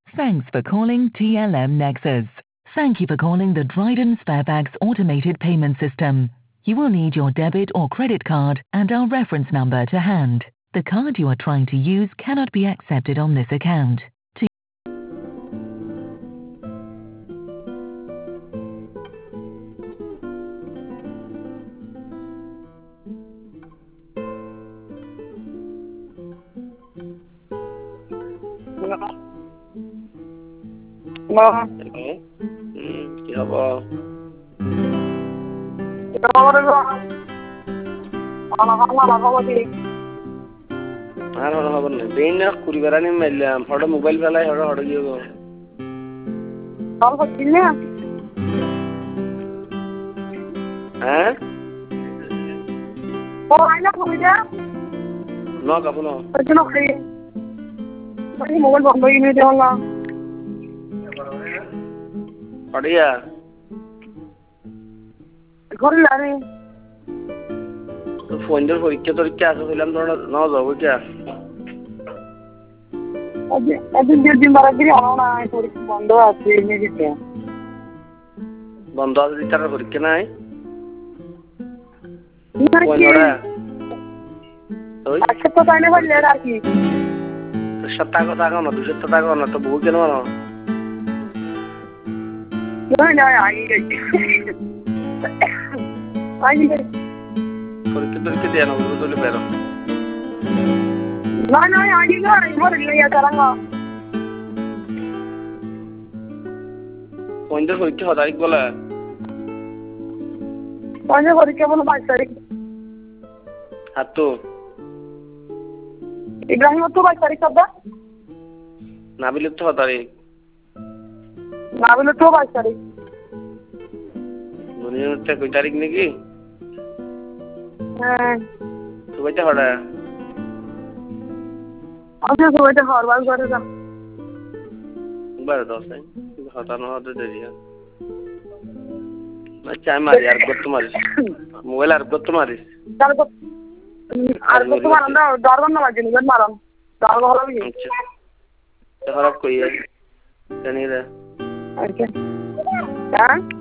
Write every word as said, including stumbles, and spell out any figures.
Thanks for calling T L M Nexus. Thank you for calling the Dryden Sparebags automated payment system. You will need your debit or credit card and our reference number to hand. The card you are trying to use cannot be accepted on this account. To Hello. Hmm, কি খবৰ? আর হলো খবর নেই। বেইন না কুড়ি বেড়ানি মারলাম। হঠাৎ mobile ফেলাই হঠাৎ হঠাৎ গিয়ে গো। কল করছিস না? হ্যাঁ? ও আইনা কমিটা? ন কাপু ন। ওইজন খাই। মানে মোবাইল বন্ধ হয়ে গেছে বললাম। পড়িয়া। ঘরে লারে। তো ফোন দিয়ে পরীক্ষা পরীক্ষা আছে বললাম তোর ন যাবো কি? একদিন দুদিন বারা দিই আনো না পরীক্ষা বন্ধ আছে এমনিতে। বন্ধ আছে তার পরীক্ষা নাই। কোন ওরা? ওই আচ্ছা তো তাইলে বললে আর কি? সপ্তাহ টাকা না দুশো টাকা না তো বহু কেন না? না না আগে গেছি। আগে গেছি। পরীক্ষা পরীক্ষা দিয়ে না বুঝতে চলে বেরো। না না আগে গেছি মোর লিয়া তারাঙ্গা। কোন দিন পরীক্ষা হয় তারিখ বলে? কোন দিন পরীক্ষা বলো বাইশ তারিখ। আর তো ইব্রাহিম তো বাইশ তারিখ কবে? নাবিলের তো তারিখ। নাবিলের তো বাইশ তারিখ। মনিরটা কয় তারিখ নাকি? হ্যাঁ। সুবাইতে হড়া। আজকে সুবাইতে হরবার করে যা। বারো দশ নাই। হতানো হতে দেরি হয়। আচ্ছা আমি মারি আর কত মারিস? মোবাইল আর কত মারিস? তার তো আর কত মারন দাও দরবার না লাগে নিবেন মারন। দরবার হলো কি? আচ্ছা। খারাপ কই জানি রে। আচ্ছা। হ্যাঁ?